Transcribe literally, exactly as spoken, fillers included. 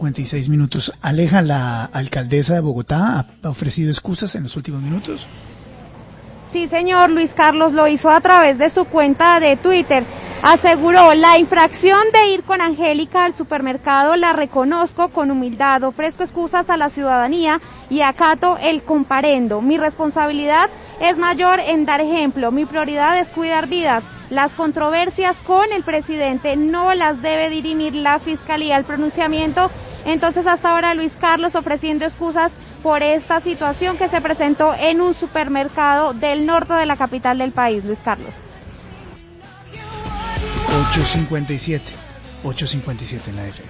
cincuenta y seis minutos. Aleja, la alcaldesa de Bogotá, ha ofrecido excusas en los últimos minutos. Sí, señor, Luis Carlos lo hizo a través de su cuenta de Twitter. Aseguró: la infracción de ir con Angélica al supermercado la reconozco con humildad, ofrezco excusas a la ciudadanía y acato el comparendo. Mi responsabilidad es mayor en dar ejemplo, mi prioridad es cuidar vidas. Las controversias con el presidente no las debe dirimir la Fiscalía. El pronunciamiento, entonces, hasta ahora, Luis Carlos, ofreciendo excusas por esta situación que se presentó en un supermercado del norte de la capital del país, Luis Carlos. ocho cincuenta y siete, ocho cincuenta y siete en la F M.